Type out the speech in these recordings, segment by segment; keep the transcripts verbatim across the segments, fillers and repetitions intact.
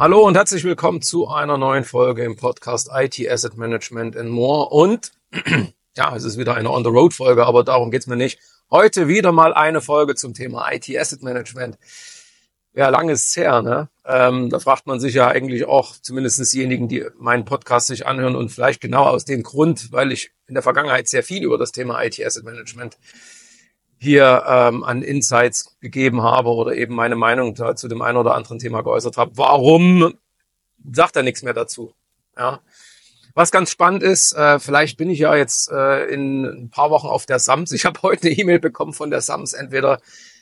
Hallo und herzlich willkommen zu einer neuen Folge im Podcast I T Asset Management and More. Und ja, es ist wieder eine On-the-Road-Folge, aber darum geht's mir nicht. Heute wieder mal eine Folge zum Thema I T Asset Management. Ja, lange ist es her, ne? Ähm, da fragt man sich ja eigentlich auch, zumindest diejenigen, die meinen Podcast sich anhören und vielleicht genau aus dem Grund, weil ich in der Vergangenheit sehr viel über das Thema I T Asset Management hier ähm, an Insights gegeben habe oder eben meine Meinung da, zu dem einen oder anderen Thema geäußert habe. Warum sagt er nichts mehr dazu? Ja. Was ganz spannend ist, äh, vielleicht bin ich ja jetzt äh, in ein paar Wochen auf der SAMS. Ich habe heute eine E-Mail bekommen von der SAMS. Entweder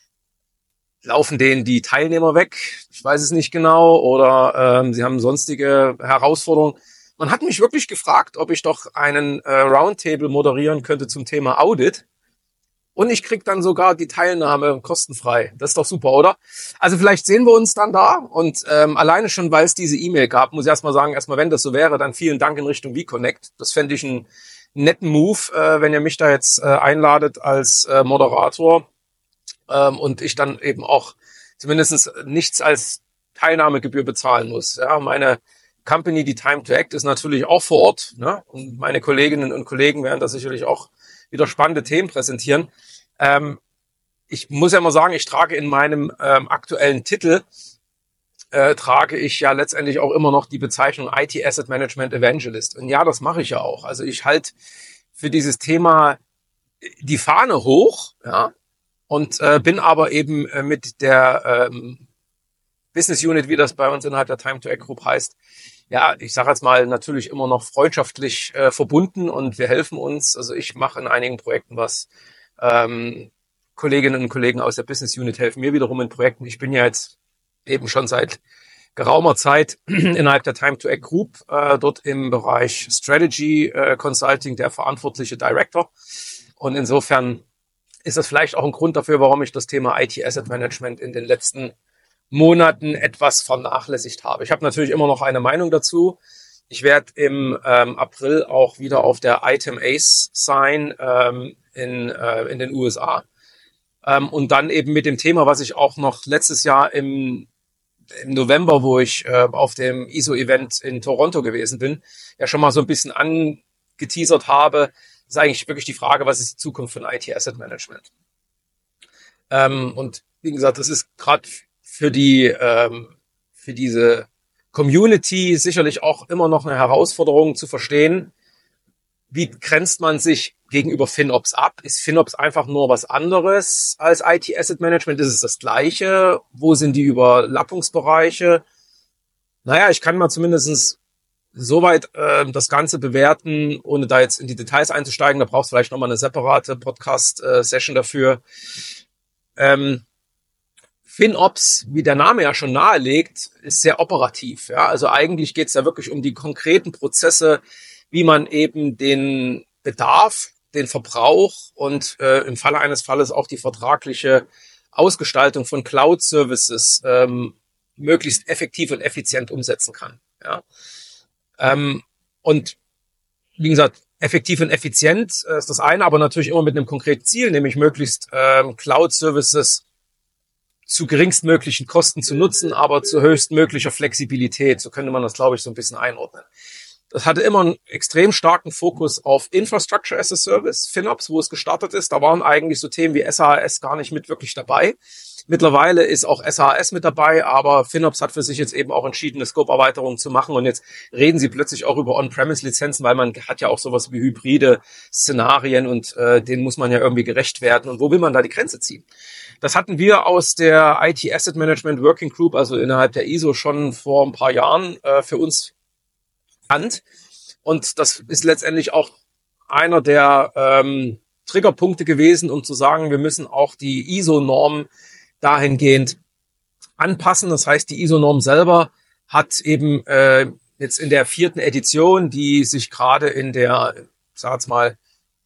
laufen denen die Teilnehmer weg, ich weiß es nicht genau, oder ähm, sie haben sonstige Herausforderungen. Man hat mich wirklich gefragt, ob ich doch einen äh, Roundtable moderieren könnte zum Thema Audit. Und ich krieg dann sogar die Teilnahme kostenfrei. Das ist doch super, oder? Also vielleicht sehen wir uns dann da. Und ähm, alleine schon, weil es diese E-Mail gab, muss ich erstmal sagen, erstmal, wenn das so wäre, dann vielen Dank in Richtung vConnect. Das fände ich einen netten Move, äh, wenn ihr mich da jetzt äh, einladet als äh, Moderator. Ähm, und ich dann eben auch zumindest nichts als Teilnahmegebühr bezahlen muss. Ja, meine Company, die Time to Act, ist natürlich auch vor Ort, ne? Und meine Kolleginnen und Kollegen werden da sicherlich auch wieder spannende Themen präsentieren. Ähm, ich muss ja mal sagen, ich trage in meinem ähm, aktuellen Titel, äh, trage ich ja letztendlich auch immer noch die Bezeichnung I T Asset Management Evangelist. Und ja, das mache ich ja auch. Also ich halte für dieses Thema die Fahne hoch, ja, und äh, bin aber eben äh, mit der ähm, Business Unit, wie das bei uns innerhalb der Time to Act Group heißt, ja, ich sage jetzt mal, natürlich immer noch freundschaftlich äh, verbunden und wir helfen uns. Also ich mache in einigen Projekten was. Ähm, Kolleginnen und Kollegen aus der Business Unit helfen mir wiederum in Projekten. Ich bin ja jetzt eben schon seit geraumer Zeit innerhalb der Time to Act Group äh, dort im Bereich Strategy äh, Consulting der verantwortliche Director. Und insofern ist das vielleicht auch ein Grund dafür, warum ich das Thema I T Asset Management in den letzten Monaten etwas vernachlässigt habe. Ich habe natürlich immer noch eine Meinung dazu. Ich werde im ähm, April auch wieder auf der Item Ace sein ähm, in, äh, in den U S A. Ähm, und dann eben mit dem Thema, was ich auch noch letztes Jahr im, im November, wo ich äh, auf dem I S O-Event in Toronto gewesen bin, ja schon mal so ein bisschen angeteasert habe, ist eigentlich wirklich die Frage, was ist die Zukunft von I T Asset Management? Ähm, und wie gesagt, das ist gerade für die ähm, für diese Community sicherlich auch immer noch eine Herausforderung zu verstehen, wie grenzt man sich gegenüber FinOps ab? Ist FinOps einfach nur was anderes als I T Asset Management? Ist es das Gleiche? Wo sind die Überlappungsbereiche? Naja, ich kann mal zumindest soweit äh, das Ganze bewerten, ohne da jetzt in die Details einzusteigen. Da brauchst du vielleicht nochmal eine separate Podcast-Session dafür. Ähm, FinOps, wie der Name ja schon nahelegt, ist sehr operativ. Ja? Also eigentlich geht es ja wirklich um die konkreten Prozesse, wie man eben den Bedarf, den Verbrauch und äh, im Falle eines Falles auch die vertragliche Ausgestaltung von Cloud-Services ähm, möglichst effektiv und effizient umsetzen kann. Ja? Ähm, und wie gesagt, effektiv und effizient äh, ist das eine, aber natürlich immer mit einem konkreten Ziel, nämlich möglichst ähm, Cloud-Services zu geringstmöglichen Kosten zu nutzen, aber zu höchstmöglicher Flexibilität. So könnte man das, glaube ich, so ein bisschen einordnen. Das hatte immer einen extrem starken Fokus auf Infrastructure as a Service, FinOps, wo es gestartet ist. Da waren eigentlich so Themen wie S A S gar nicht mit wirklich dabei. Mittlerweile ist auch S A S mit dabei, aber FinOps hat für sich jetzt eben auch entschieden, eine Scope-Erweiterung zu machen. Und jetzt reden sie plötzlich auch über On-Premise-Lizenzen, weil man hat ja auch sowas wie hybride Szenarien und äh, denen muss man ja irgendwie gerecht werden. Und wo will man da die Grenze ziehen? Das hatten wir aus der I T Asset Management Working Group, also innerhalb der I S O, schon vor ein paar Jahren äh, für uns an. Und das ist letztendlich auch einer der ähm, Triggerpunkte gewesen, um zu sagen, wir müssen auch die I S O-Norm dahingehend anpassen. Das heißt, die I S O-Norm selber hat eben äh, jetzt in der vierten Edition, die sich gerade in der, ich sag jetzt mal,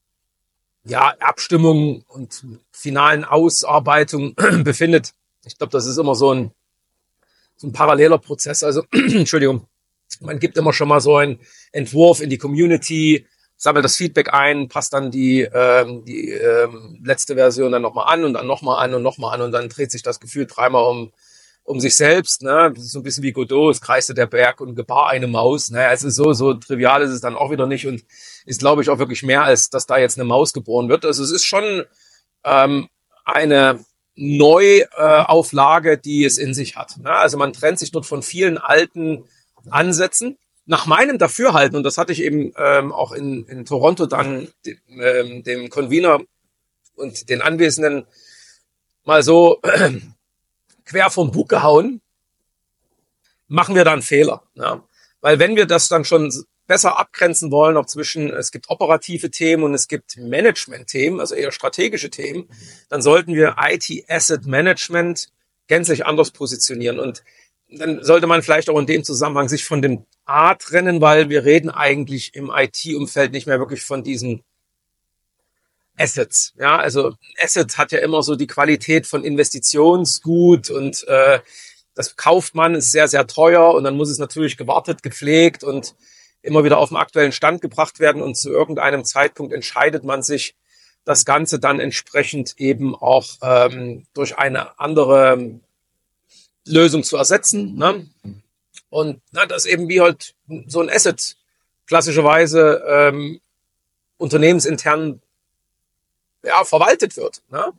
ja, Abstimmung und finalen Ausarbeitung befindet. Ich glaube, das ist immer so ein, so ein paralleler Prozess. Also, Entschuldigung, man gibt immer schon mal so einen Entwurf in die Community, sammelt das Feedback ein, passt dann die, ähm, die ähm, letzte Version dann nochmal an und dann nochmal an und nochmal an und dann dreht sich das Gefühl dreimal um, um sich selbst, ne, das ist so ein bisschen wie Godot, es kreiste der Berg und gebar eine Maus. Naja, es ist so, so trivial ist es dann auch wieder nicht und ist, glaube ich, auch wirklich mehr, als dass da jetzt eine Maus geboren wird. Also es ist schon ähm, eine Neuauflage, äh, die es in sich hat. Ne? Also man trennt sich dort von vielen alten Ansätzen. Nach meinem Dafürhalten, und das hatte ich eben ähm, auch in, in Toronto dann dem, ähm, dem Convener und den Anwesenden mal so äh, quer vom Bug gehauen, machen wir da einen Fehler. Ja? Weil wenn wir das dann schon besser abgrenzen wollen, auch zwischen, es gibt operative Themen und es gibt Management-Themen, also eher strategische Themen, dann sollten wir I T Asset Management gänzlich anders positionieren. Und dann sollte man vielleicht auch in dem Zusammenhang sich von dem A trennen, weil wir reden eigentlich im I T-Umfeld nicht mehr wirklich von diesen Assets. Ja, also Asset hat ja immer so die Qualität von Investitionsgut und äh, das kauft man, ist sehr, sehr teuer und dann muss es natürlich gewartet, gepflegt und immer wieder auf den aktuellen Stand gebracht werden und zu irgendeinem Zeitpunkt entscheidet man sich, das Ganze dann entsprechend eben auch ähm, durch eine andere Lösung zu ersetzen. Ne? Und na, das eben wie halt so ein Asset klassischerweise ähm, unternehmensintern ja, verwaltet wird. Ne?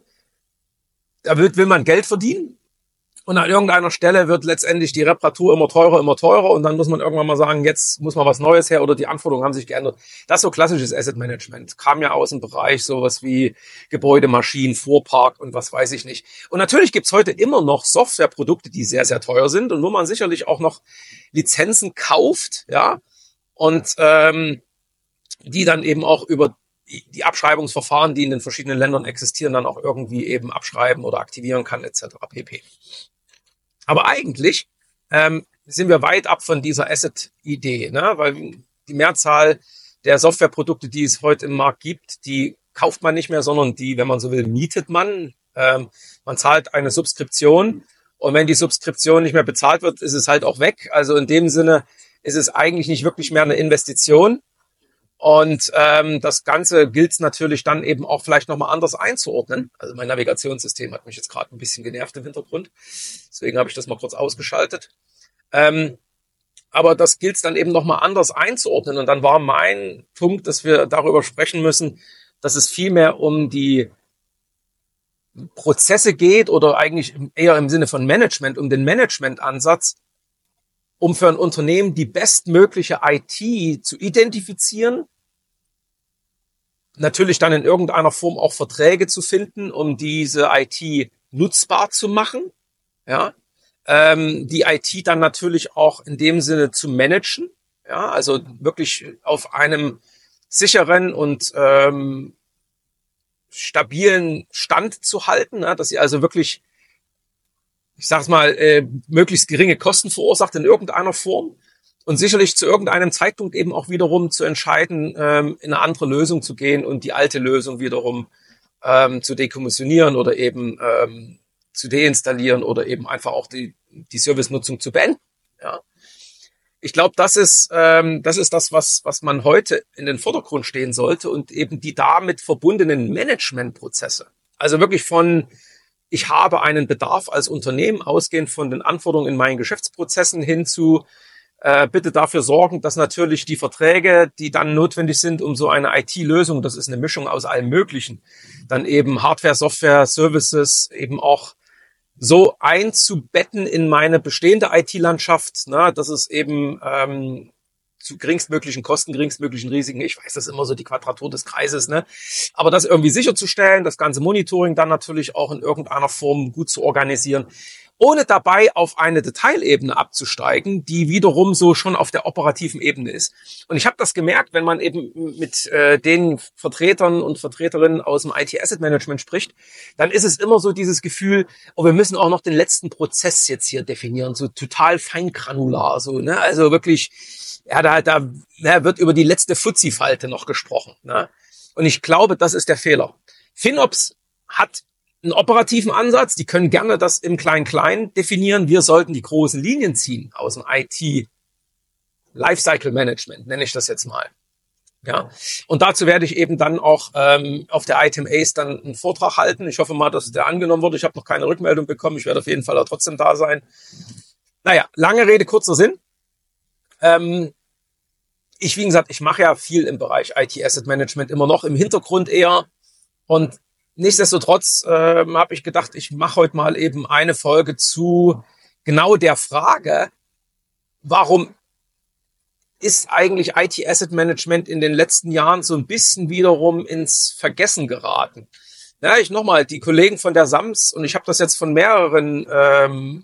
Da will, will man Geld verdienen und an irgendeiner Stelle wird letztendlich die Reparatur immer teurer, immer teurer und dann muss man irgendwann mal sagen, jetzt muss mal was Neues her oder die Anforderungen haben sich geändert. Das ist so klassisches Asset Management. Kam ja aus dem Bereich sowas wie Gebäude, Maschinen, Fuhrpark und was weiß ich nicht. Und natürlich gibt's heute immer noch Softwareprodukte, die sehr, sehr teuer sind und wo man sicherlich auch noch Lizenzen kauft, ja, und ähm, die dann eben auch über die Abschreibungsverfahren, die in den verschiedenen Ländern existieren, dann auch irgendwie eben abschreiben oder aktivieren kann, et cetera pp. Aber eigentlich ähm, sind wir weit ab von dieser Asset-Idee, ne? Weil die Mehrzahl der Softwareprodukte, die es heute im Markt gibt, die kauft man nicht mehr, sondern die, wenn man so will, mietet man. Ähm, man zahlt eine Subskription und wenn die Subskription nicht mehr bezahlt wird, ist es halt auch weg. Also in dem Sinne ist es eigentlich nicht wirklich mehr eine Investition. Und ähm, das Ganze gilt es natürlich dann eben auch vielleicht nochmal anders einzuordnen. Also mein Navigationssystem hat mich jetzt gerade ein bisschen genervt im Hintergrund. Deswegen habe ich das mal kurz ausgeschaltet. Ähm, aber das gilt es dann eben nochmal anders einzuordnen. Und dann war mein Punkt, dass wir darüber sprechen müssen, dass es vielmehr um die Prozesse geht oder eigentlich eher im Sinne von Management, um den Managementansatz, um für ein Unternehmen die bestmögliche I T zu identifizieren, natürlich dann in irgendeiner Form auch Verträge zu finden, um diese I T nutzbar zu machen, ja, ähm, die I T dann natürlich auch in dem Sinne zu managen, ja, also wirklich auf einem sicheren und ähm, stabilen Stand zu halten, ja, dass sie also wirklich, ich sag's mal, äh, möglichst geringe Kosten verursacht in irgendeiner Form und sicherlich zu irgendeinem Zeitpunkt eben auch wiederum zu entscheiden, ähm, in eine andere Lösung zu gehen und die alte Lösung wiederum ähm, zu dekommissionieren oder eben ähm, zu deinstallieren oder eben einfach auch die, die Servicenutzung zu beenden. Ja. Ich glaube, das ist ähm, das ist das, was was man heute in den Vordergrund stehen sollte und eben die damit verbundenen Managementprozesse. Also wirklich von ich habe einen Bedarf als Unternehmen, ausgehend von den Anforderungen in meinen Geschäftsprozessen hin zu, äh, bitte dafür sorgen, dass natürlich die Verträge, die dann notwendig sind, um so eine I T-Lösung, das ist eine Mischung aus allem Möglichen, dann eben Hardware, Software, Services eben auch so einzubetten in meine bestehende I T-Landschaft, na, dass es eben ähm, zu geringstmöglichen Kosten, geringstmöglichen Risiken, ich weiß, das ist immer so die Quadratur des Kreises, ne? Aber das irgendwie sicherzustellen, das ganze Monitoring dann natürlich auch in irgendeiner Form gut zu organisieren, ohne dabei auf eine Detailebene abzusteigen, die wiederum so schon auf der operativen Ebene ist. Und ich habe das gemerkt, wenn man eben mit äh, den Vertretern und Vertreterinnen aus dem I T Asset Management spricht, dann ist es immer so dieses Gefühl, oh, wir müssen auch noch den letzten Prozess jetzt hier definieren, so total feingranular, so, ne? Also wirklich, ja, da, da, da wird über die letzte Fuzzi-Falte noch gesprochen, ne? Und ich glaube, das ist der Fehler. FinOps hat einen operativen Ansatz, die können gerne das im Klein-Klein definieren. Wir sollten die großen Linien ziehen aus dem I T Lifecycle Management, nenne ich das jetzt mal. Ja, und dazu werde ich eben dann auch ähm, auf der I T E M Ace dann einen Vortrag halten. Ich hoffe mal, dass der angenommen wurde. Ich habe noch keine Rückmeldung bekommen. Ich werde auf jeden Fall auch trotzdem da sein. Naja, lange Rede, kurzer Sinn. Ähm, ich, wie gesagt, ich mache ja viel im Bereich I T Asset Management, immer noch im Hintergrund eher. Und nichtsdestotrotz ähm, habe ich gedacht, ich mache heute mal eben eine Folge zu genau der Frage, warum ist eigentlich I T Asset Management in den letzten Jahren so ein bisschen wiederum ins Vergessen geraten. Ja, ich nochmal, die Kollegen von der SAMS, und ich habe das jetzt von mehreren ähm,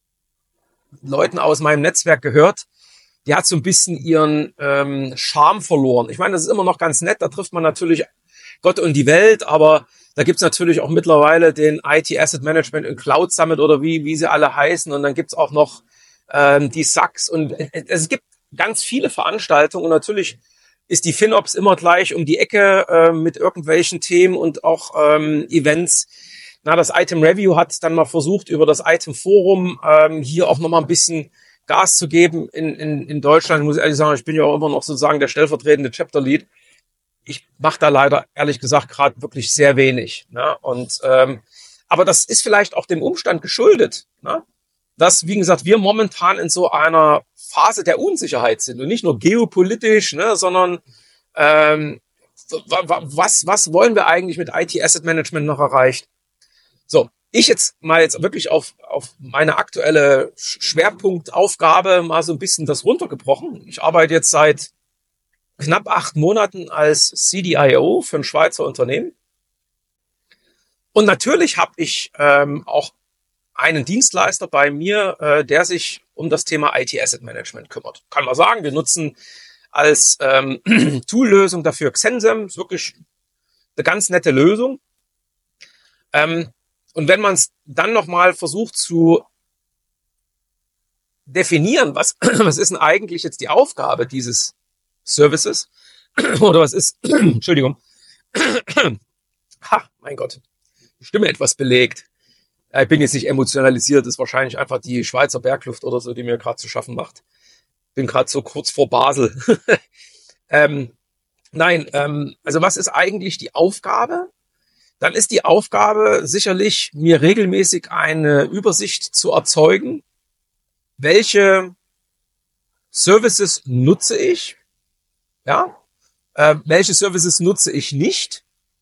Leuten aus meinem Netzwerk gehört, die hat so ein bisschen ihren ähm, Charme verloren. Ich meine, das ist immer noch ganz nett, da trifft man natürlich Gott und die Welt, aber da gibt's natürlich auch mittlerweile den I T Asset Management und Cloud Summit oder wie wie sie alle heißen, und dann gibt's auch noch ähm, die S A Cs, und es gibt ganz viele Veranstaltungen, und natürlich ist die FinOps immer gleich um die Ecke äh, mit irgendwelchen Themen und auch ähm, Events. Na, das Item Review hat dann mal versucht, über das Item Forum ähm, hier auch nochmal ein bisschen Gas zu geben in, in, in Deutschland. Ich muss ehrlich sagen, ich bin ja auch immer noch sozusagen der stellvertretende Chapter Lead. Ich mache da leider, ehrlich gesagt, gerade wirklich sehr wenig. Ne? Und ähm, aber das ist vielleicht auch dem Umstand geschuldet, ne? Dass, wie gesagt, wir momentan in so einer Phase der Unsicherheit sind, und nicht nur geopolitisch, ne, sondern ähm, was was wollen wir eigentlich mit I T Asset Management noch erreichen? So, ich jetzt mal jetzt wirklich auf auf meine aktuelle Schwerpunktaufgabe mal so ein bisschen das runtergebrochen. Ich arbeite jetzt seit knapp acht Monaten als C D I O für ein Schweizer Unternehmen, und natürlich habe ich ähm, auch einen Dienstleister bei mir, äh, der sich um das Thema I T Asset Management kümmert. Kann man sagen, wir nutzen als ähm, Tool-Lösung dafür Xensem. Ist wirklich eine ganz nette Lösung. Ähm, und wenn man es dann nochmal versucht zu definieren, was, was ist denn eigentlich jetzt die Aufgabe dieses Services, oder was ist, Entschuldigung, ha, mein Gott, die Stimme etwas belegt. Ich bin jetzt nicht emotionalisiert, ist wahrscheinlich einfach die Schweizer Bergluft oder so, die mir gerade zu schaffen macht. Bin gerade so kurz vor Basel. ähm, nein, ähm, also was ist eigentlich die Aufgabe? Dann ist die Aufgabe sicherlich, mir regelmäßig eine Übersicht zu erzeugen, welche Services nutze ich, ja, äh, welche Services nutze ich nicht.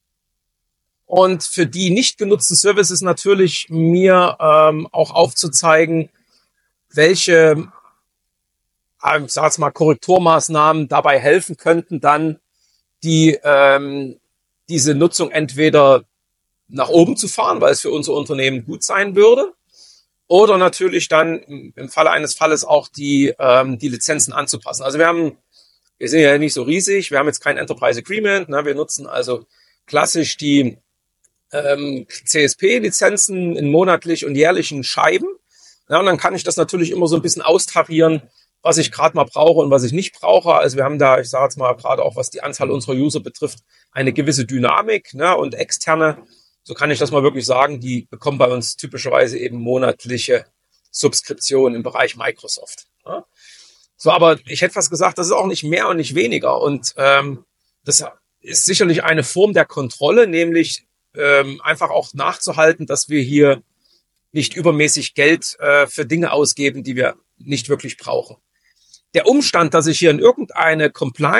Und für die nicht genutzten Services natürlich mir ähm, auch aufzuzeigen, welche, äh, ich sage jetzt mal, Korrekturmaßnahmen dabei helfen könnten, dann die ähm, diese Nutzung entweder nach oben zu fahren, weil es für unser Unternehmen gut sein würde, oder natürlich dann im Falle eines Falles auch die ähm, die Lizenzen anzupassen. Also wir haben, wir sind ja nicht so riesig, wir haben jetzt kein Enterprise Agreement, ne, wir nutzen also klassisch die ähm, C S P-Lizenzen in monatlich und jährlichen Scheiben. Ja, und dann kann ich das natürlich immer so ein bisschen austarieren, was ich gerade mal brauche und was ich nicht brauche. Also wir haben da, ich sage jetzt mal gerade auch, was die Anzahl unserer User betrifft, eine gewisse Dynamik, ne, und externe, so kann ich das mal wirklich sagen, die bekommen bei uns typischerweise eben monatliche Subskriptionen im Bereich Microsoft. Ja. So, aber ich hätte fast gesagt, das ist auch nicht mehr und nicht weniger. Und ähm, das ist sicherlich eine Form der Kontrolle, nämlich ähm, einfach auch nachzuhalten, dass wir hier nicht übermäßig Geld äh, für Dinge ausgeben, die wir nicht wirklich brauchen. Der Umstand, dass ich hier in irgendeine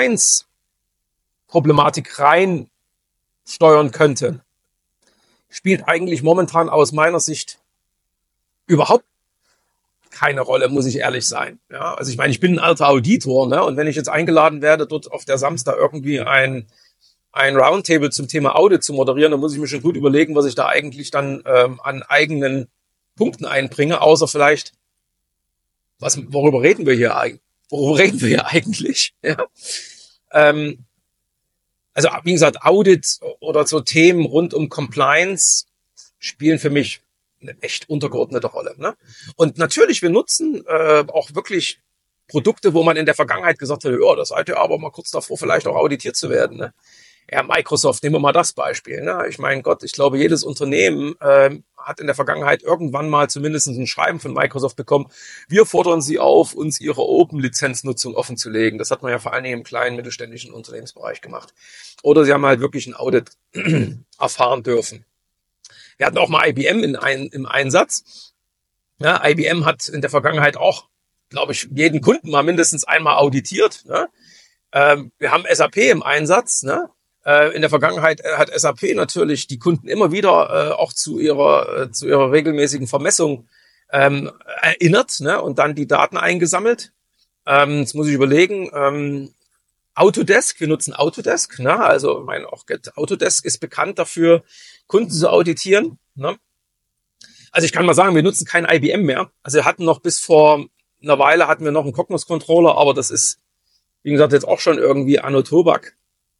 Compliance-Problematik reinsteuern könnte, spielt eigentlich momentan aus meiner Sicht überhaupt keine Rolle, muss ich ehrlich sein. Ja, also ich meine, ich bin ein alter Auditor, ne? Und wenn ich jetzt eingeladen werde, dort auf der Samstag irgendwie ein ein Roundtable zum Thema Audit zu moderieren, dann muss ich mir schon gut überlegen, was ich da eigentlich dann ähm, an eigenen Punkten einbringe, außer vielleicht, was, worüber reden wir hier eigentlich? Worüber reden wir hier eigentlich? Ja. Ähm, also wie gesagt, Audit oder so Themen rund um Compliance spielen für mich eine echt untergeordnete Rolle. Ne? Und natürlich, wir nutzen äh, auch wirklich Produkte, wo man in der Vergangenheit gesagt hat, ja, das seid ihr aber mal kurz davor, vielleicht auch auditiert zu werden. Ne? Ja, Microsoft, nehmen wir mal das Beispiel. Ne? Ich meine, Gott, ich glaube, jedes Unternehmen, äh, hat in der Vergangenheit irgendwann mal zumindest ein Schreiben von Microsoft bekommen. Wir fordern Sie auf, uns Ihre Open-Lizenznutzung offenzulegen. Das hat man ja vor allen Dingen im kleinen mittelständischen Unternehmensbereich gemacht. Oder Sie haben halt wirklich ein Audit erfahren dürfen. Wir hatten auch mal I B M in ein, im Einsatz. Ja, I B M hat in der Vergangenheit auch, glaube ich, jeden Kunden mal mindestens einmal auditiert. Ne? Ähm, wir haben S A P im Einsatz. Ne? Äh, in der Vergangenheit hat S A P natürlich die Kunden immer wieder äh, auch zu ihrer äh, zu ihrer regelmäßigen Vermessung ähm, erinnert, ne? Und dann die Daten eingesammelt. Ähm, jetzt muss ich überlegen. Ähm, Autodesk, wir nutzen Autodesk. Ne? Also, ich meine, auch Autodesk ist bekannt dafür, Kunden zu auditieren. Ne? Also ich kann mal sagen, wir nutzen kein I B M mehr. Also wir hatten noch bis vor einer Weile hatten wir noch einen Cognos Controller, aber das ist, wie gesagt, jetzt auch schon irgendwie Anno Tobak.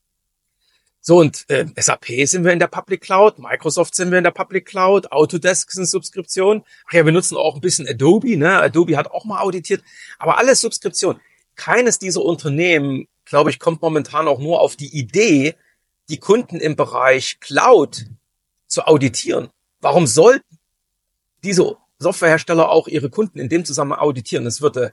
So, und äh, S A P sind wir in der Public Cloud, Microsoft sind wir in der Public Cloud, Autodesk sind Subskription. Ach ja, wir nutzen auch ein bisschen Adobe, ne? Adobe hat auch mal auditiert, aber alles Subskription. Keines dieser Unternehmen, glaube ich, kommt momentan auch nur auf die Idee, die Kunden im Bereich Cloud zu auditieren. Warum sollten diese Softwarehersteller auch ihre Kunden in dem Zusammenhang auditieren? Das würde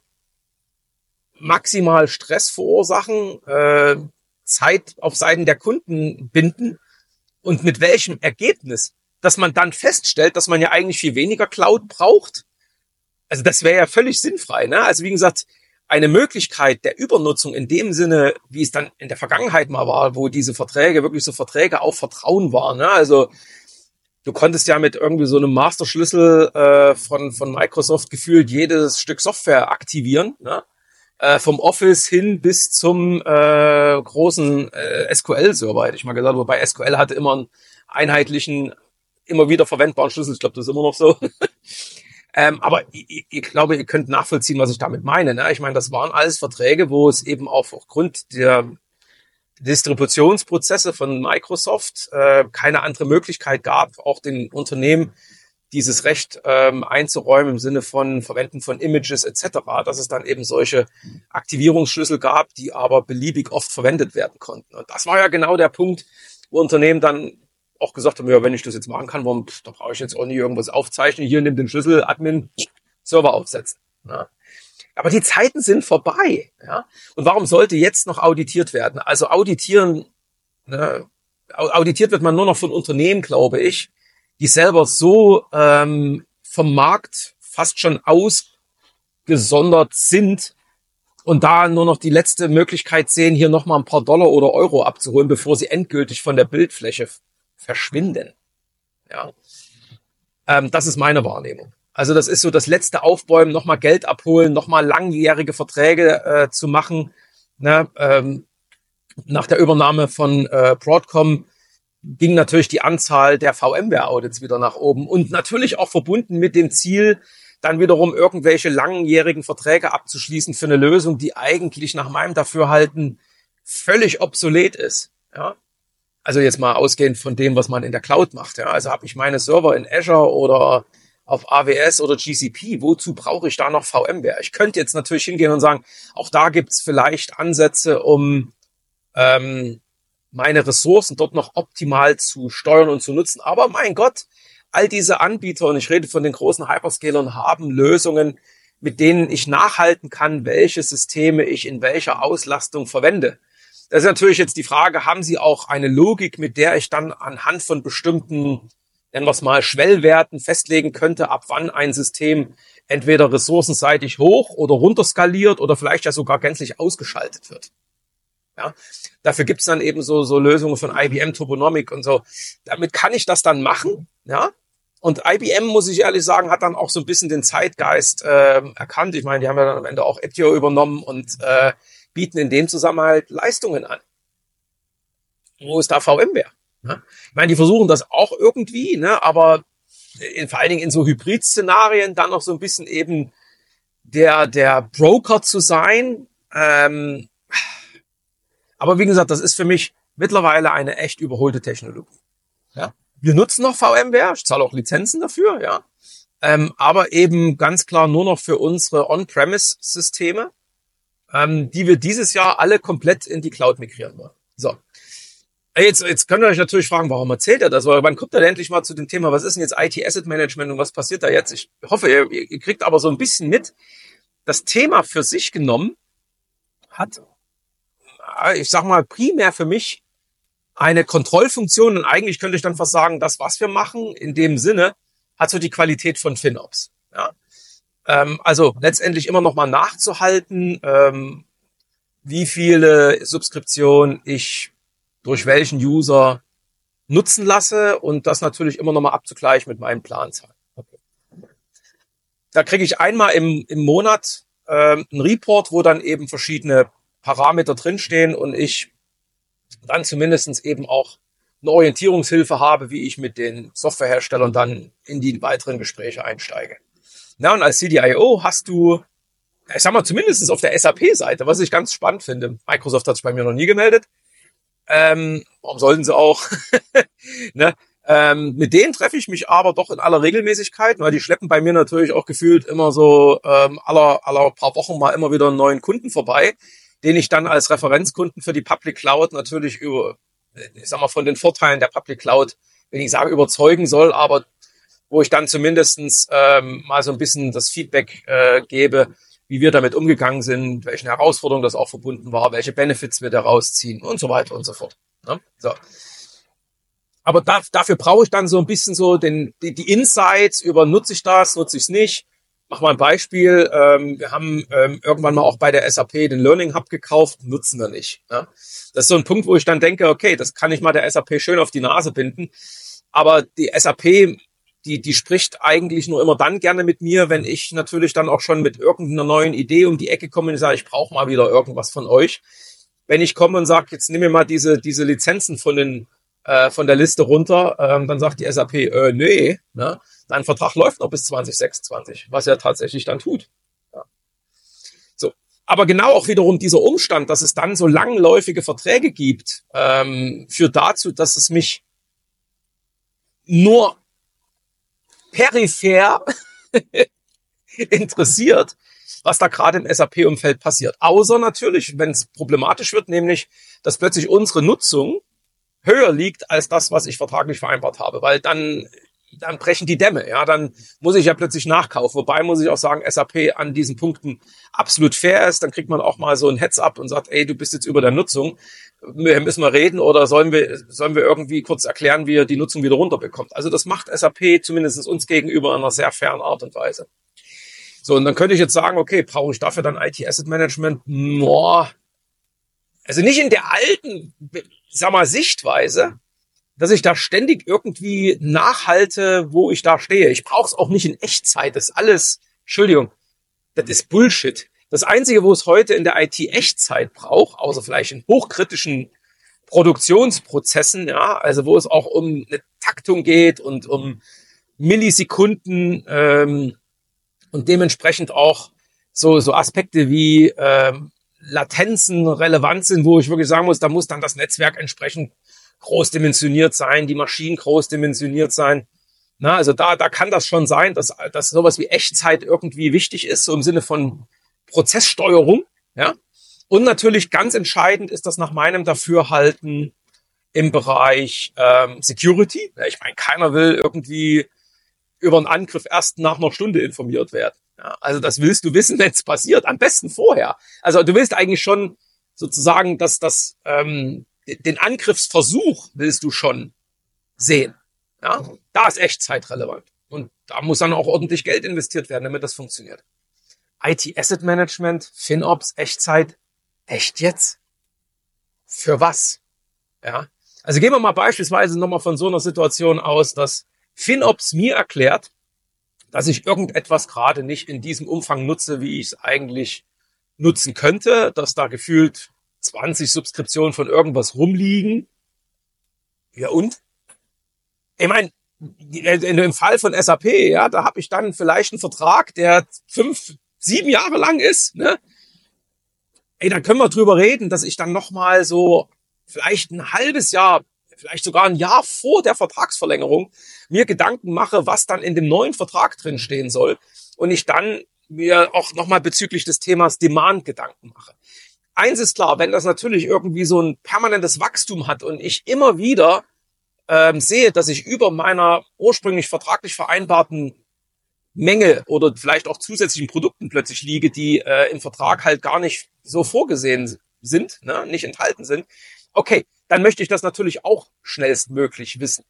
maximal Stress verursachen, äh, Zeit auf Seiten der Kunden binden. Und mit welchem Ergebnis? Dass man dann feststellt, dass man ja eigentlich viel weniger Cloud braucht. Also das wäre ja völlig sinnfrei, ne? Also wie gesagt, eine Möglichkeit der Übernutzung in dem Sinne, wie es dann in der Vergangenheit mal war, wo diese Verträge wirklich so Verträge auf Vertrauen waren, ne? Also du konntest ja mit irgendwie so einem Masterschlüssel äh, von von Microsoft gefühlt jedes Stück Software aktivieren, ne? Äh, vom Office hin bis zum äh, großen äh, S Q L-Server, hätte ich mal gesagt. Wobei S Q L hatte immer einen einheitlichen, immer wieder verwendbaren Schlüssel. Ich glaube, das ist immer noch so. ähm, aber ich, ich glaube, ihr könnt nachvollziehen, was ich damit meine. Ne? Ich meine, das waren alles Verträge, wo es eben auch aufgrund der Distributionsprozesse von Microsoft äh, keine andere Möglichkeit gab, auch den Unternehmen dieses Recht ähm, einzuräumen im Sinne von Verwenden von Images et cetera, dass es dann eben solche Aktivierungsschlüssel gab, die aber beliebig oft verwendet werden konnten. Und das war ja genau der Punkt, wo Unternehmen dann auch gesagt haben, ja, wenn ich das jetzt machen kann, warum, pff, da brauche ich jetzt auch nie irgendwas aufzeichnen. Hier, nimm den Schlüssel, Admin, Server aufsetzen. Ja. Aber die Zeiten sind vorbei. Ja. Und warum sollte jetzt noch auditiert werden? Also auditieren, ne, auditiert wird man nur noch von Unternehmen, glaube ich, die selber so ähm, vom Markt fast schon ausgesondert sind und da nur noch die letzte Möglichkeit sehen, hier nochmal ein paar Dollar oder Euro abzuholen, bevor sie endgültig von der Bildfläche verschwinden. Ja, ähm, das ist meine Wahrnehmung. Also das ist so das letzte Aufbäumen, nochmal Geld abholen, nochmal langjährige Verträge äh, zu machen. Ne? Ähm, nach der Übernahme von äh, Broadcom ging natürlich die Anzahl der VMware-Audits wieder nach oben und natürlich auch verbunden mit dem Ziel, dann wiederum irgendwelche langjährigen Verträge abzuschließen für eine Lösung, die eigentlich nach meinem Dafürhalten völlig obsolet ist. Ja, also jetzt mal ausgehend von dem, was man in der Cloud macht. Ja, also habe ich meine Server in Azure oder auf A W S oder G C P, wozu brauche ich da noch VMware? Ich könnte jetzt natürlich hingehen und sagen, auch da gibt's vielleicht Ansätze, um ähm, meine Ressourcen dort noch optimal zu steuern und zu nutzen. Aber mein Gott, all diese Anbieter, und ich rede von den großen Hyperscalern, haben Lösungen, mit denen ich nachhalten kann, welche Systeme ich in welcher Auslastung verwende. Das ist natürlich jetzt die Frage, haben Sie auch eine Logik, mit der ich dann anhand von bestimmten, nennen wir es mal, Schwellwerten festlegen könnte, ab wann ein System entweder ressourcenseitig hoch oder runter skaliert oder vielleicht ja sogar gänzlich ausgeschaltet wird. Ja, dafür gibt's dann eben so, so Lösungen von I B M Toponomic und so. Damit kann ich das dann machen, ja. Und I B M, muss ich ehrlich sagen, hat dann auch so ein bisschen den Zeitgeist äh, erkannt. Ich meine, die haben ja dann am Ende auch Etio übernommen und äh, bieten in dem Zusammenhang halt Leistungen an. Wo ist da VMware? Ja? Ich meine, die versuchen das auch irgendwie, ne, aber in, vor allen Dingen in so Hybrid-Szenarien dann noch so ein bisschen eben der, der Broker zu sein. Ähm, Aber wie gesagt, das ist für mich mittlerweile eine echt überholte Technologie. Ja, wir nutzen noch VMware, ich zahle auch Lizenzen dafür, ja, ähm, aber eben ganz klar nur noch für unsere On-Premise-Systeme, ähm, die wir dieses Jahr alle komplett in die Cloud migrieren wollen. So, Jetzt, jetzt könnt ihr euch natürlich fragen, warum erzählt er das? Oder wann kommt er denn endlich mal zu dem Thema, was ist denn jetzt I T Asset Management und was passiert da jetzt? Ich hoffe, ihr, ihr kriegt aber so ein bisschen mit. Das Thema für sich genommen hat, ich sag mal, primär für mich eine Kontrollfunktion und eigentlich könnte ich dann fast sagen, das, was wir machen, in dem Sinne, hat so die Qualität von FinOps. Ja? Ähm, also letztendlich immer noch mal nachzuhalten, ähm, wie viele Subskriptionen ich durch welchen User nutzen lasse und das natürlich immer noch mal abzugleichen mit meinen Planzahlen. Okay. Da kriege ich einmal im, im Monat ähm, einen Report, wo dann eben verschiedene Parameter drinstehen und ich dann zumindestens eben auch eine Orientierungshilfe habe, wie ich mit den Softwareherstellern dann in die weiteren Gespräche einsteige. Na, und als C D I O hast du, ich sag mal zumindest auf der S A P-Seite, was ich ganz spannend finde, Microsoft hat sich bei mir noch nie gemeldet, ähm, warum sollten sie auch, ne? Ähm, mit denen treffe ich mich aber doch in aller Regelmäßigkeit, weil die schleppen bei mir natürlich auch gefühlt immer so ähm, aller, aller paar Wochen mal immer wieder einen neuen Kunden vorbei, den ich dann als Referenzkunden für die Public Cloud natürlich über, ich sag mal, von den Vorteilen der Public Cloud, wenn ich sage, überzeugen soll, aber wo ich dann zumindestens ähm, mal so ein bisschen das Feedback äh, gebe, wie wir damit umgegangen sind, welchen Herausforderungen das auch verbunden war, welche Benefits wir da rausziehen und so weiter und so fort. Ne? So. Aber da, dafür brauche ich dann so ein bisschen so den, die, die Insights über, nutze ich das, nutze ich es nicht. Mach mal ein Beispiel. Ähm, wir haben ähm, irgendwann mal auch bei der S A P den Learning Hub gekauft, nutzen wir nicht. Ne? Das ist so ein Punkt, wo ich dann denke, okay, das kann ich mal der S A P schön auf die Nase binden. Aber die S A P, die, die spricht eigentlich nur immer dann gerne mit mir, wenn ich natürlich dann auch schon mit irgendeiner neuen Idee um die Ecke komme und sage, ich brauche mal wieder irgendwas von euch. Wenn ich komme und sage, jetzt nimm mir mal diese, diese Lizenzen von den äh, von der Liste runter, ähm, dann sagt die S A P, äh, nee, ne? Dein Vertrag läuft noch bis zwanzig sechsundzwanzig, was er tatsächlich dann tut. Ja. So, aber genau auch wiederum dieser Umstand, dass es dann so langläufige Verträge gibt, ähm, führt dazu, dass es mich nur peripher interessiert, was da gerade im S A P-Umfeld passiert. Außer natürlich, wenn es problematisch wird, nämlich, dass plötzlich unsere Nutzung höher liegt als das, was ich vertraglich vereinbart habe, weil dann dann brechen die Dämme, ja, dann muss ich ja plötzlich nachkaufen. Wobei muss ich auch sagen, S A P an diesen Punkten absolut fair ist. Dann kriegt man auch mal so ein Heads-up und sagt, ey, du bist jetzt über der Nutzung, müssen wir reden oder sollen wir sollen wir irgendwie kurz erklären, wie ihr die Nutzung wieder runterbekommt. Also das macht S A P zumindest uns gegenüber in einer sehr fairen Art und Weise. So, und dann könnte ich jetzt sagen, okay, brauche ich dafür dann I T Asset Management? Boah. Also nicht in der alten, sag mal, Sichtweise, dass ich da ständig irgendwie nachhalte, wo ich da stehe. Ich brauche es auch nicht in Echtzeit. Das ist alles, Entschuldigung, das ist Bullshit. Das Einzige, wo es heute in der I T Echtzeit braucht, außer vielleicht in hochkritischen Produktionsprozessen, ja, also wo es auch um eine Taktung geht und um Millisekunden ähm, und dementsprechend auch so so Aspekte wie ähm, Latenzen relevant sind, wo ich wirklich sagen muss, da muss dann das Netzwerk entsprechend großdimensioniert sein, die Maschinen großdimensioniert sein. Na, also da, da kann das schon sein, dass, dass sowas wie Echtzeit irgendwie wichtig ist, so im Sinne von Prozesssteuerung, ja. Und natürlich ganz entscheidend ist das nach meinem Dafürhalten im Bereich ähm, Security. Ja, ich meine, keiner will irgendwie über einen Angriff erst nach einer Stunde informiert werden. Ja, also das willst du wissen, wenn es passiert, am besten vorher. Also du willst eigentlich schon sozusagen, dass das ähm, den Angriffsversuch willst du schon sehen. Ja, da ist Echtzeit relevant. Und da muss dann auch ordentlich Geld investiert werden, damit das funktioniert. I T Asset Management, FinOps, Echtzeit. Echt jetzt? Für was? Ja. Also gehen wir mal beispielsweise nochmal von so einer Situation aus, dass FinOps mir erklärt, dass ich irgendetwas gerade nicht in diesem Umfang nutze, wie ich es eigentlich nutzen könnte, dass da gefühlt zwanzig Subskriptionen von irgendwas rumliegen. Ja und? Ich meine, im Fall von S A P, ja, da habe ich dann vielleicht einen Vertrag, der fünf, sieben Jahre lang ist, ne? Ey, da können wir drüber reden, dass ich dann nochmal so vielleicht ein halbes Jahr, vielleicht sogar ein Jahr vor der Vertragsverlängerung mir Gedanken mache, was dann in dem neuen Vertrag drin stehen soll und ich dann mir auch nochmal bezüglich des Themas Demand Gedanken mache. eins ist klar, wenn das natürlich irgendwie so ein permanentes Wachstum hat und ich immer wieder ähm, sehe, dass ich über meiner ursprünglich vertraglich vereinbarten Menge oder vielleicht auch zusätzlichen Produkten plötzlich liege, die äh, im Vertrag halt gar nicht so vorgesehen sind, ne, nicht enthalten sind, okay, dann möchte ich das natürlich auch schnellstmöglich wissen.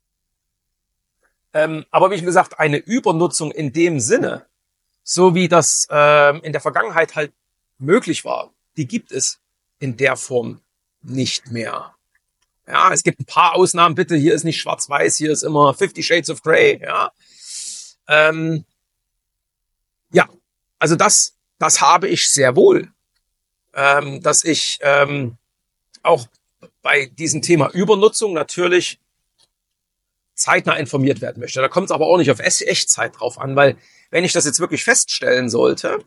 Ähm, aber wie gesagt, eine Übernutzung in dem Sinne, so wie das ähm, in der Vergangenheit halt möglich war, die gibt es in der Form nicht mehr. Ja, es gibt ein paar Ausnahmen, bitte, hier ist nicht schwarz-weiß, hier ist immer Fifty Shades of Grey, ja. Ähm, ja, also das, das habe ich sehr wohl, ähm, dass ich ähm, auch bei diesem Thema Übernutzung natürlich zeitnah informiert werden möchte. Da kommt es aber auch nicht auf Echtzeit drauf an, weil wenn ich das jetzt wirklich feststellen sollte,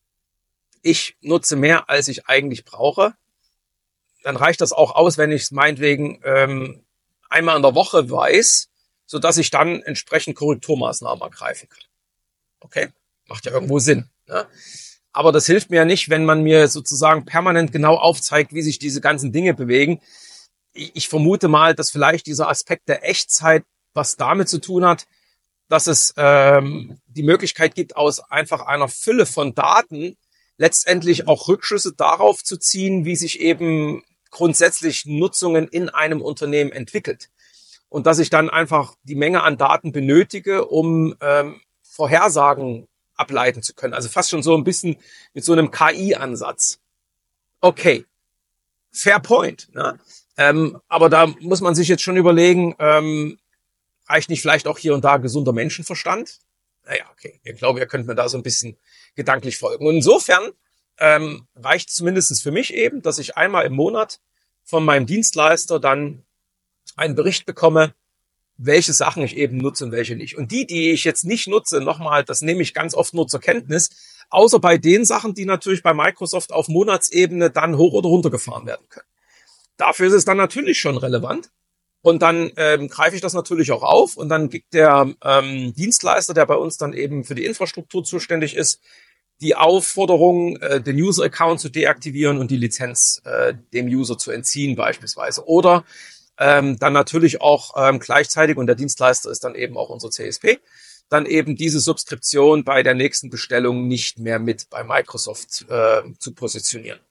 ich nutze mehr, als ich eigentlich brauche, dann reicht das auch aus, wenn ich es meinetwegen ähm, einmal in der Woche weiß, sodass ich dann entsprechend Korrekturmaßnahmen ergreifen kann. Okay, macht ja irgendwo Sinn. Ne? Aber das hilft mir ja nicht, wenn man mir sozusagen permanent genau aufzeigt, wie sich diese ganzen Dinge bewegen. Ich vermute mal, dass vielleicht dieser Aspekt der Echtzeit was damit zu tun hat, dass es ähm, die Möglichkeit gibt, aus einfach einer Fülle von Daten letztendlich auch Rückschlüsse darauf zu ziehen, wie sich eben grundsätzlich Nutzungen in einem Unternehmen entwickelt. Und dass ich dann einfach die Menge an Daten benötige, um ähm, Vorhersagen ableiten zu können. Also fast schon so ein bisschen mit so einem K I-Ansatz. Okay, fair point. Ne? Ähm, aber da muss man sich jetzt schon überlegen, ähm, reicht nicht vielleicht auch hier und da gesunder Menschenverstand? Naja, okay, ich glaube, ihr könnt mir da so ein bisschen gedanklich folgen. Und insofern ähm, reicht zumindest für mich eben, dass ich einmal im Monat von meinem Dienstleister dann einen Bericht bekomme, welche Sachen ich eben nutze und welche nicht. Und die, die ich jetzt nicht nutze, nochmal, das nehme ich ganz oft nur zur Kenntnis, außer bei den Sachen, die natürlich bei Microsoft auf Monatsebene dann hoch oder runter gefahren werden können. Dafür ist es dann natürlich schon relevant. Und dann ähm, greife ich das natürlich auch auf und dann gibt der ähm, Dienstleister, der bei uns dann eben für die Infrastruktur zuständig ist, die Aufforderung, äh, den User-Account zu deaktivieren und die Lizenz äh, dem User zu entziehen beispielsweise. Oder ähm, dann natürlich auch ähm, gleichzeitig, und der Dienstleister ist dann eben auch unser C S P, dann eben diese Subskription bei der nächsten Bestellung nicht mehr mit bei Microsoft äh, zu positionieren.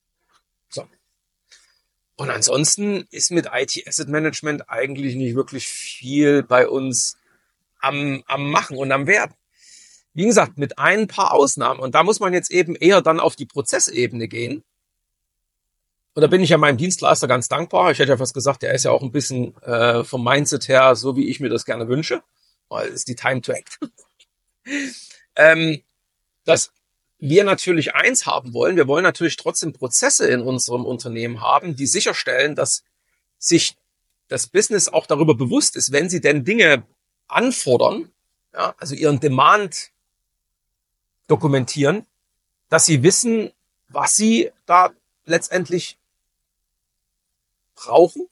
So. Und ansonsten ist mit I T Asset Management eigentlich nicht wirklich viel bei uns am, am Machen und am Werden. Wie gesagt, mit ein paar Ausnahmen. Und da muss man jetzt eben eher dann auf die Prozessebene gehen. Und da bin ich ja meinem Dienstleister ganz dankbar. Ich hätte ja fast gesagt, der ist ja auch ein bisschen äh, vom Mindset her so, wie ich mir das gerne wünsche. Weil es ist die Time to Act. ähm, das wir natürlich eins haben wollen, wir wollen natürlich trotzdem Prozesse in unserem Unternehmen haben, die sicherstellen, dass sich das Business auch darüber bewusst ist, wenn sie denn Dinge anfordern, ja, also ihren Demand dokumentieren, dass sie wissen, was sie da letztendlich brauchen,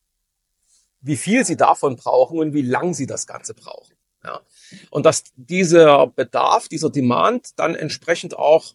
wie viel sie davon brauchen und wie lang sie das Ganze brauchen. Ja. Und dass dieser Bedarf, dieser Demand dann entsprechend auch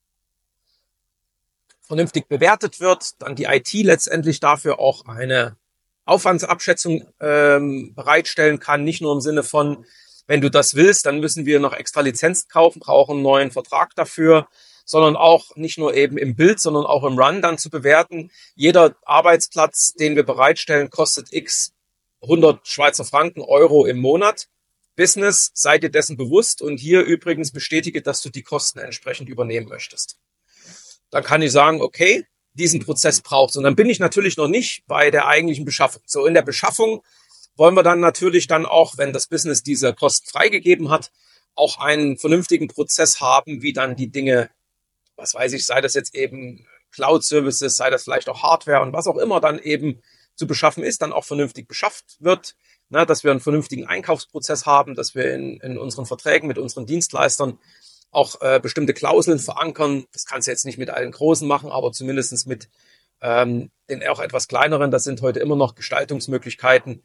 vernünftig bewertet wird, dann die I T letztendlich dafür auch eine Aufwandsabschätzung ähm, bereitstellen kann, nicht nur im Sinne von, wenn du das willst, dann müssen wir noch extra Lizenzen kaufen, brauchen einen neuen Vertrag dafür, sondern auch nicht nur eben im Bild, sondern auch im Run dann zu bewerten. Jeder Arbeitsplatz, den wir bereitstellen, kostet x hundert Schweizer Franken, Euro im Monat. Business, seid ihr dessen bewusst und hier übrigens bestätige, dass du die Kosten entsprechend übernehmen möchtest. Dann kann ich sagen, okay, diesen Prozess braucht's. Und dann bin ich natürlich noch nicht bei der eigentlichen Beschaffung. So, in der Beschaffung wollen wir dann natürlich dann auch, wenn das Business diese Kosten freigegeben hat, auch einen vernünftigen Prozess haben, wie dann die Dinge, was weiß ich, sei das jetzt eben Cloud-Services, sei das vielleicht auch Hardware und was auch immer dann eben zu beschaffen ist, dann auch vernünftig beschafft wird. Na, dass wir einen vernünftigen Einkaufsprozess haben, dass wir in, in unseren Verträgen mit unseren Dienstleistern auch äh, bestimmte Klauseln verankern. Das kannst du jetzt nicht mit allen Großen machen, aber zumindest mit ähm, den auch etwas kleineren. Das sind heute immer noch Gestaltungsmöglichkeiten,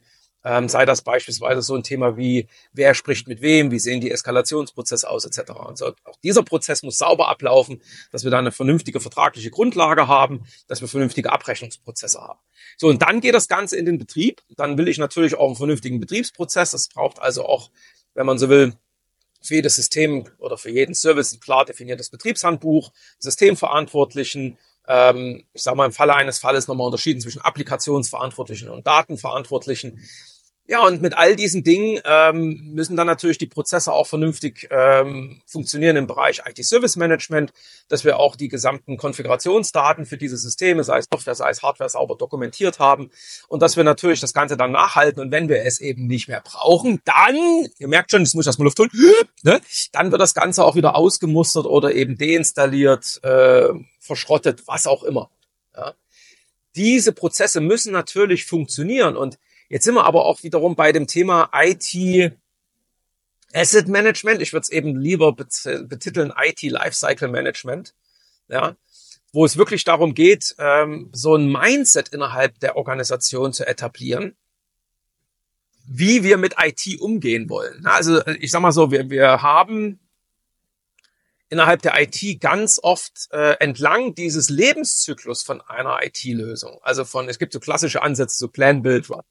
Ähm, sei das beispielsweise so ein Thema wie, wer spricht mit wem, wie sehen die Eskalationsprozesse aus, et cetera. Und so, auch dieser Prozess muss sauber ablaufen, dass wir da eine vernünftige vertragliche Grundlage haben, dass wir vernünftige Abrechnungsprozesse haben. So, und dann geht das Ganze in den Betrieb. Dann will ich natürlich auch einen vernünftigen Betriebsprozess. Das braucht also auch, wenn man so will, für jedes System oder für jeden Service ein klar definiertes Betriebshandbuch, Systemverantwortlichen. Ähm, ich sage mal, im Falle eines Falles nochmal unterschieden zwischen Applikationsverantwortlichen und Datenverantwortlichen. Ja, und mit all diesen Dingen ähm, müssen dann natürlich die Prozesse auch vernünftig ähm, funktionieren im Bereich I T-Service Management, dass wir auch die gesamten Konfigurationsdaten für diese Systeme, sei es Software, sei es Hardware, sauber dokumentiert haben und dass wir natürlich das Ganze dann nachhalten und wenn wir es eben nicht mehr brauchen, dann, ihr merkt schon, jetzt muss ich das mal Luft holen, ne? Dann wird das Ganze auch wieder ausgemustert oder eben deinstalliert, äh, verschrottet, was auch immer. Ja? Diese Prozesse müssen natürlich funktionieren und jetzt sind wir aber auch wiederum bei dem Thema I T Asset Management. Ich würde es eben lieber betiteln I T Lifecycle Management, ja, wo es wirklich darum geht, ähm, so ein Mindset innerhalb der Organisation zu etablieren, wie wir mit I T umgehen wollen. Also ich sag mal so, wir, wir haben innerhalb der I T ganz oft äh, entlang dieses Lebenszyklus von einer I T-Lösung, also von, es gibt so klassische Ansätze, so Plan, Build, Run.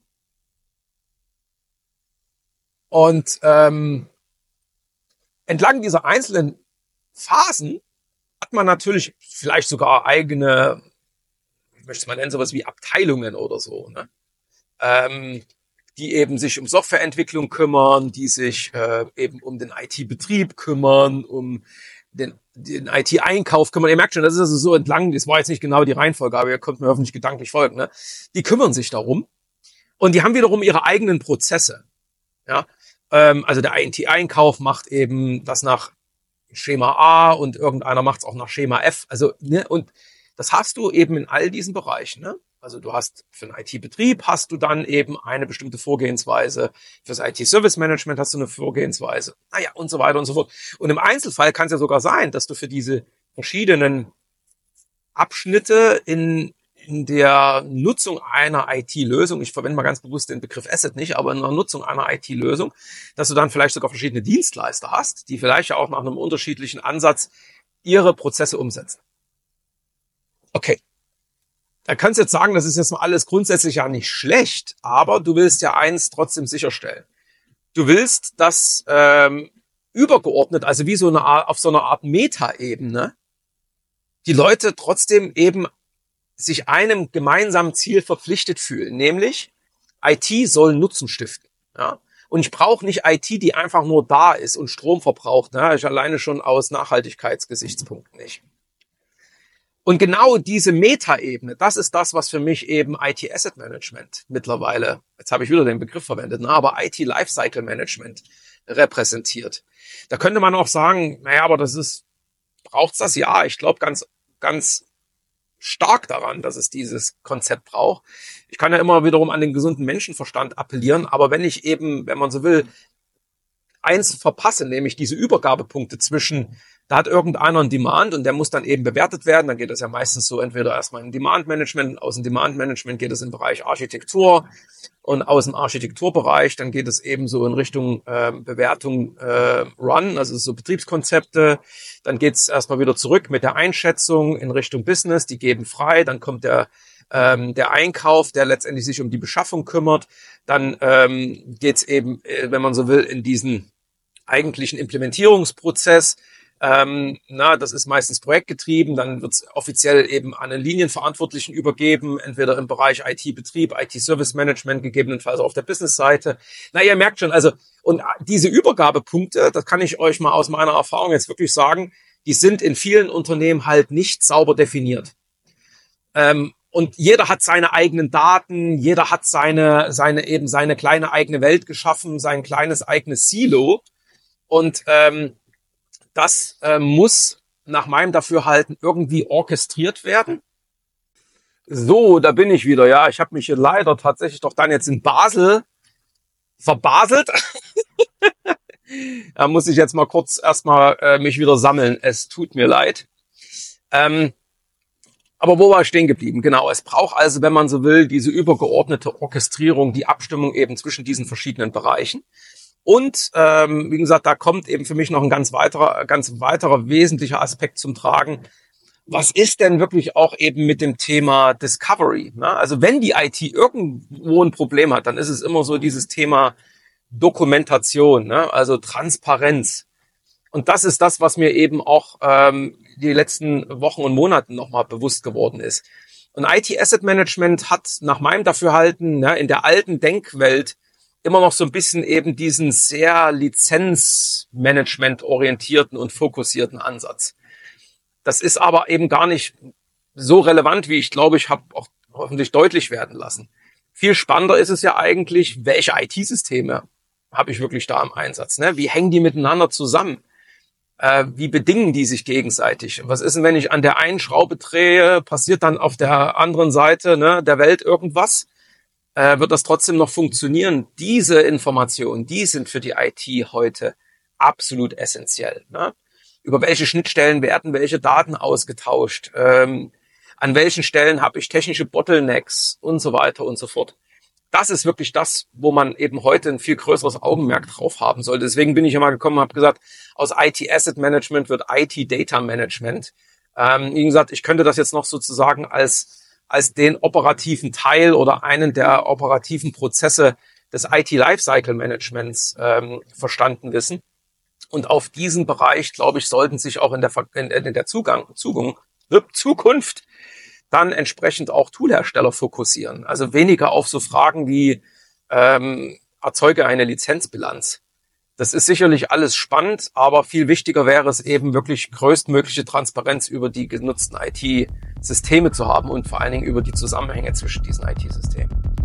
Und ähm, entlang dieser einzelnen Phasen hat man natürlich vielleicht sogar eigene, ich möchte es mal nennen, sowas wie Abteilungen oder so, ne? ähm, die eben sich um Softwareentwicklung kümmern, die sich äh, eben um den I T-Betrieb kümmern, um den, den I T-Einkauf kümmern. Ihr merkt schon, das ist also so entlang, das war jetzt nicht genau die Reihenfolge, aber ihr könnt mir hoffentlich gedanklich folgen. Ne? Die kümmern sich darum und die haben wiederum ihre eigenen Prozesse. Ja, ähm, also der I T-Einkauf macht eben das nach Schema A und irgendeiner macht es auch nach Schema F. Also, ne, und das hast du eben in all diesen Bereichen. Ne? Also du hast für den I T-Betrieb hast du dann eben eine bestimmte Vorgehensweise. Fürs I T-Service-Management hast du eine Vorgehensweise. Naja, und so weiter und so fort. Und im Einzelfall kann es ja sogar sein, dass du für diese verschiedenen Abschnitte in in der Nutzung einer I T-Lösung, ich verwende mal ganz bewusst den Begriff Asset nicht, aber in der Nutzung einer I T-Lösung, dass du dann vielleicht sogar verschiedene Dienstleister hast, die vielleicht ja auch nach einem unterschiedlichen Ansatz ihre Prozesse umsetzen. Okay. Da kannst du jetzt sagen, das ist jetzt mal alles grundsätzlich ja nicht schlecht, aber du willst ja eins trotzdem sicherstellen. Du willst, dass ähm, übergeordnet, also wie so eine Art, auf so einer Art Meta-Ebene, die Leute trotzdem eben sich einem gemeinsamen Ziel verpflichtet fühlen, nämlich I T soll Nutzen stiften. Ja? Und ich brauche nicht I T, die einfach nur da ist und Strom verbraucht. Ne? Ich alleine schon aus Nachhaltigkeitsgesichtspunkten nicht. Und genau diese Meta-Ebene, das ist das, was für mich eben I T Asset Management mittlerweile, jetzt habe ich wieder den Begriff verwendet, ne? aber I T Lifecycle Management repräsentiert. Da könnte man auch sagen, naja, aber das ist, braucht's das? Ja, ich glaube ganz, ganz stark daran, dass es dieses Konzept braucht. Ich kann ja immer wiederum an den gesunden Menschenverstand appellieren, aber wenn ich eben, wenn man so will, eins verpasse, nämlich diese Übergabepunkte zwischen, da hat irgendeiner einen Demand und der muss dann eben bewertet werden, dann geht das ja meistens so entweder erstmal in Demand-Management, aus dem Demand-Management geht es in den Bereich Architektur und aus dem Architekturbereich, dann geht es eben so in Richtung äh, Bewertung äh, Run, also so Betriebskonzepte, dann geht es erstmal wieder zurück mit der Einschätzung in Richtung Business, die geben frei, dann kommt der ähm, der Einkauf, der letztendlich sich um die Beschaffung kümmert, dann ähm, geht es eben, äh, wenn man so will, in diesen eigentlichen Implementierungsprozess. Ähm, na, das ist meistens projektgetrieben, dann wird es offiziell eben an den Linienverantwortlichen übergeben, entweder im Bereich I T-Betrieb, I T-Service-Management, gegebenenfalls auf der Business-Seite. Na, ihr merkt schon, also, und diese Übergabepunkte, das kann ich euch mal aus meiner Erfahrung jetzt wirklich sagen, die sind in vielen Unternehmen halt nicht sauber definiert. Ähm, und jeder hat seine eigenen Daten, jeder hat seine, seine, eben seine kleine eigene Welt geschaffen, sein kleines eigenes Silo. Und, ähm, das äh, muss nach meinem Dafürhalten irgendwie orchestriert werden. So, da bin ich wieder. Ja, ich habe mich hier leider tatsächlich doch dann jetzt in Basel verbaselt. Da muss ich jetzt mal kurz erstmal äh, mich wieder sammeln. Es tut mir leid. Ähm, Aber wo war ich stehen geblieben? Genau, es braucht also, wenn man so will, diese übergeordnete Orchestrierung, die Abstimmung eben zwischen diesen verschiedenen Bereichen. Und ähm, wie gesagt, da kommt eben für mich noch ein ganz weiterer, ganz weiterer wesentlicher Aspekt zum Tragen. Was ist denn wirklich auch eben mit dem Thema Discovery? Ne? Also wenn die I T irgendwo ein Problem hat, dann ist es immer so dieses Thema Dokumentation, ne? Also Transparenz. Und das ist das, was mir eben auch ähm, die letzten Wochen und Monaten nochmal bewusst geworden ist. Und I T Asset Management hat nach meinem Dafürhalten, ne, in der alten Denkwelt immer noch so ein bisschen eben diesen sehr Lizenzmanagement orientierten und fokussierten Ansatz. Das ist aber eben gar nicht so relevant, wie ich glaube, ich habe auch hoffentlich deutlich werden lassen. Viel spannender ist es ja eigentlich, welche I T-Systeme habe ich wirklich da im Einsatz? Ne? Wie hängen die miteinander zusammen? Äh, wie bedingen die sich gegenseitig? Was ist denn, wenn ich an der einen Schraube drehe, passiert dann auf der anderen Seite, ne, der Welt irgendwas? Äh, wird das trotzdem noch funktionieren? Diese Informationen, die sind für die I T heute absolut essentiell. Ne? Über welche Schnittstellen werden welche Daten ausgetauscht? Ähm, an welchen Stellen habe ich technische Bottlenecks und so weiter und so fort. Das ist wirklich das, wo man eben heute ein viel größeres Augenmerk drauf haben sollte. Deswegen bin ich immer gekommen und habe gesagt, aus I T Asset Management wird I T Data Management. Ähm, wie gesagt, ich könnte das jetzt noch sozusagen als als den operativen Teil oder einen der operativen Prozesse des I T Lifecycle Managements ähm, verstanden wissen. Und auf diesen Bereich, glaube ich, sollten sich auch in der in, in der Zugang, Zugang, Zukunft dann entsprechend auch Toolhersteller fokussieren. Also weniger auf so Fragen wie ähm, erzeuge eine Lizenzbilanz. Das ist sicherlich alles spannend, aber viel wichtiger wäre es eben wirklich größtmögliche Transparenz über die genutzten I T-Systeme zu haben und vor allen Dingen über die Zusammenhänge zwischen diesen I T-Systemen.